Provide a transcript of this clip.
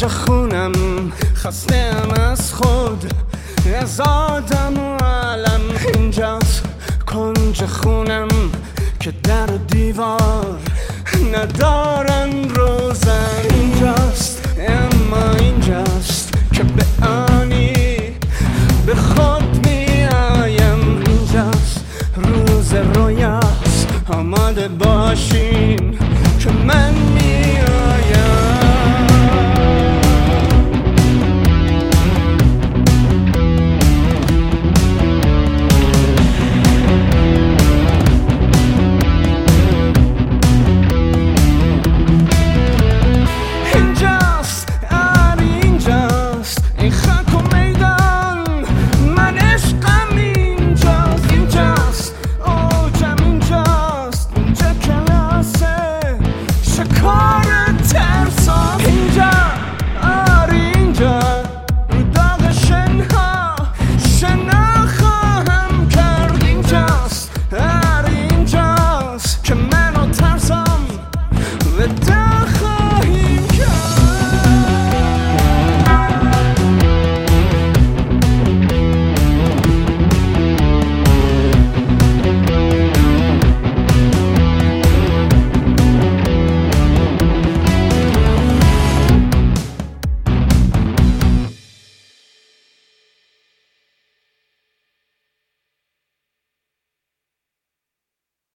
کنج خونم خستم از خود، از آدم و علم. اینجاست کنج خونم که در و دیوار ندارن روزن. اینجاست اما اینجاست که به آنی به خود می آیم. اینجاست روز رویاست، آماده باشین که من